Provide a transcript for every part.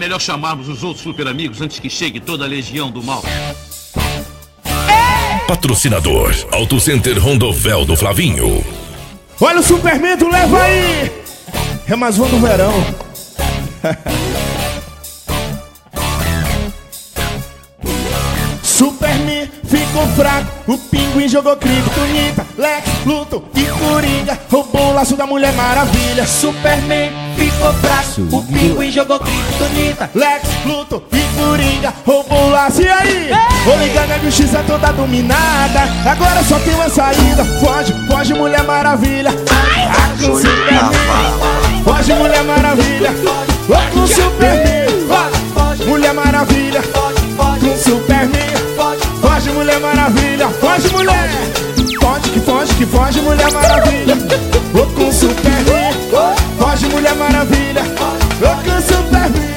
melhor chamarmos os outros super amigos antes que chegue toda a legião do mal. Patrocinador Auto Center Rondovel do Flavinho. Olha o Superman, tu leva aí. É mais um do verão. Superman ficou fraco, o Pinguim jogou Kryptonita, Lex, Luthor e Coringa roubou o laço da Mulher Maravilha. Superman ficou fraco, o Pinguim jogou Kryptonita, Lex, Luthor e Coringa roubou o laço. E aí? Vou ligar na justiça toda dominada, agora só tem uma saída. Foge, foge Mulher Maravilha. Com Superman, foge Mulher Maravilha. Com Superman, Mulher Maravilha. Com Superman, foge Mulher Maravilha. Foge mulher, foge que foge Mulher Maravilha. Com Superman, foge Mulher Maravilha. Com Superman,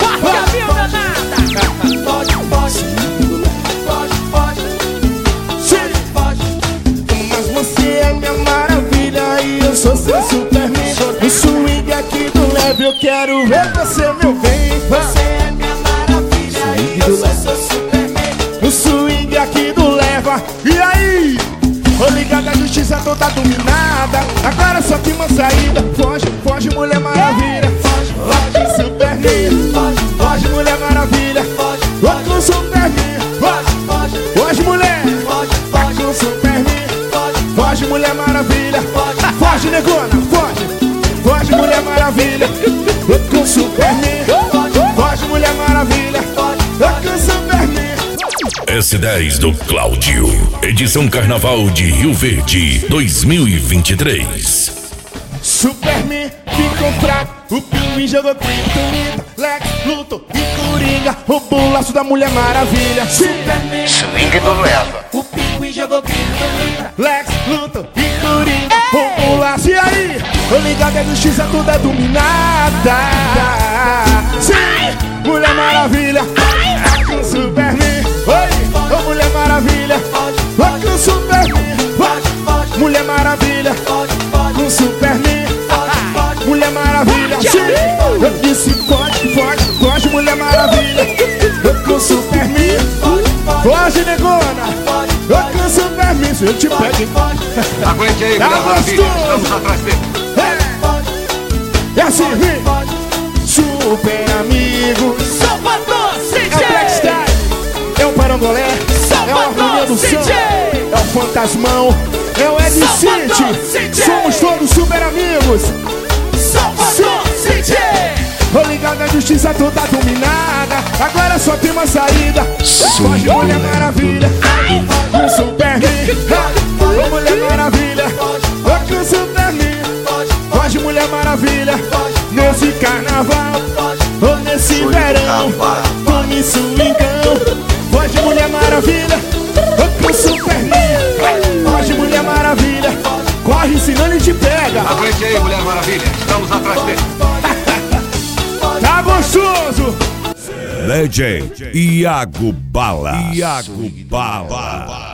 mas você é minha maravilha e eu sou seu Superman. No swing aqui do leve eu quero ver você, meu bem. Você é minha maravilha e eu sou seu Superman. No swing aqui do leva. E aí? Tô ligado, a justiça toda dominada, agora só tem uma saída. Foge, foge Mulher Maravilha. Foge Superman, foge Mulher Maravilha. Com Superman, foge mulher. Com Superman, foge Mulher Maravilha. Foge negona, foge Mulher Maravilha. Com Superman, foge Mulher Maravilha. Com Superman. S10 do Cláudio, edição Carnaval de Rio Verde 2023. Superman ficou fraco, o Pinguim jogou Kryptonita, Lex, Luthor e Coringa roubou o laço da Mulher Maravilha. Superman Swing do leva. o Pinguim jogou Kryptonita, Lex, Luthor e Coringa roubou o laço. E aí? Tô ligado, a justiça toda é dominada. Sim, Mulher Maravilha. Com Superman, oi, Mulher Maravilha. Com Superman, Mulher Maravilha. Com Superman, Mulher Maravilha. Sim, eu disse foge Mulher Maravilha. Com Superman, foge negona. Com Superman, se eu te pego, hein? Aguente aí, Tá Mulher Maravilha. gostoso. Estamos atrás dele. É assim, vem. Super amigos. Salvador É o Black Style, é o Parangolé, é o Harmonia do Som, é o Fantasmão, é o Ed City. Somos todos super amigos. Salvador City. Tô ligado, a justiça toda dominada, agora só tem uma saída. Foge Mulher Maravilha. Com Superman, ô Mulher Maravilha. Com Superman, foge Mulher Maravilha. Nesse carnaval, ou nesse verão, tome swingão. Foge Mulher Maravilha. Com Superman, foge Mulher Maravilha. Corre, senão ele te pega. Aguente aí, Mulher Maravilha. Estamos atrás dele. Tá gostoso. Legend Iago Bala.